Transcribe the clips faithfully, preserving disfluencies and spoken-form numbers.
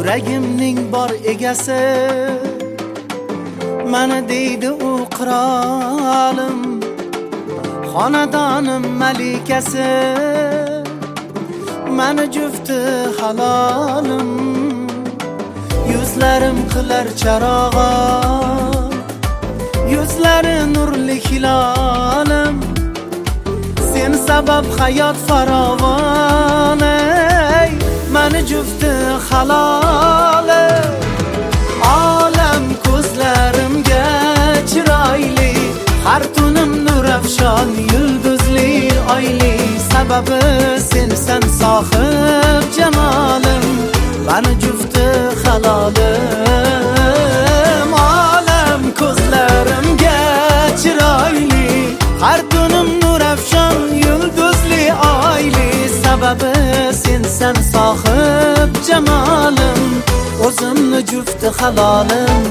Yuragimning bor egasi mana deydi u qirolim, xonadonim malikasi mana jufti halolim. Yuzlarim qilar charog'on, yuzlari nurli hilolim. Sen sabab hayot farovon, ey mana jufti halolim. Olam ko'zlarimga chiroyli, har tunim nurafshon, yulduzli oyli. Sababi sensan sohib jamolim, mana jufti halolim. Olam ko'zlarimga chiroyli, har tunim nurafshon, yulduzli oyli. Sababi sensan sohib jamolim, o'zimni jufti halolim.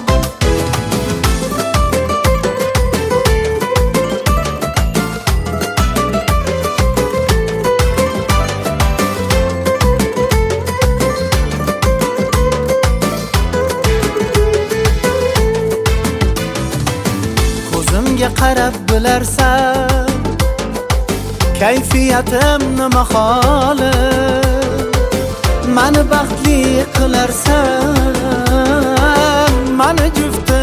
Ko'zimga qarab bilarsan, kayfiyatim nima holim. Mani baxtli qilarsan, mani jufti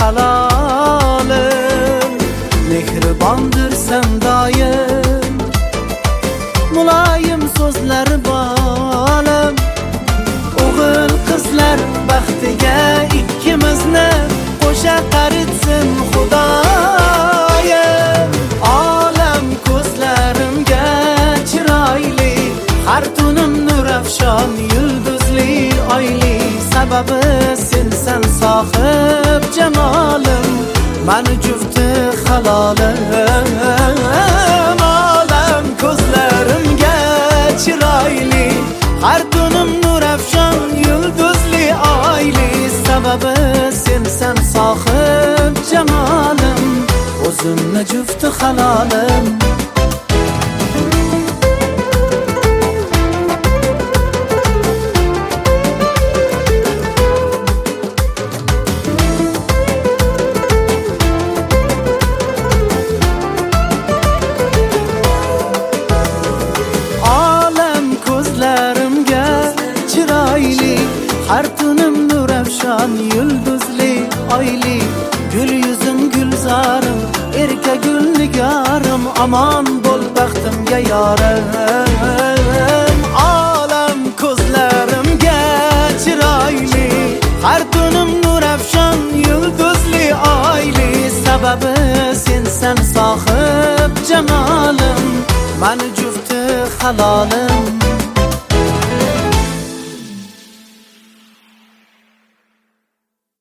halolim. Mehribondirsan doim, muloyim so'zlar bolim. O'g'il qizlar baxtiga ikkimizni qo'sha qaritsin Xudoyim. Olam ko'zlarimga chiroyli, har tunim nurafshon, yulduzli oyli. Sababi sensan sohib jamolim, mani jufti halolim. Olam ko'zlarimga chiroyli, har tunim nurafshon, yulduzli oyli. Sababi sensan sohib jamolim, o'zimni jufti halolim. Har tunim nurafshon, yulduzli oyli. Gul yuzim gulzorim, erka gul nigorim. Amon bo'l baxtimga yorim. Olam ko'zlarimga chiroyli, har tunim nurafshon, yulduzli oyli. Sababi sensan sohib jamolim, mani jufti halolim.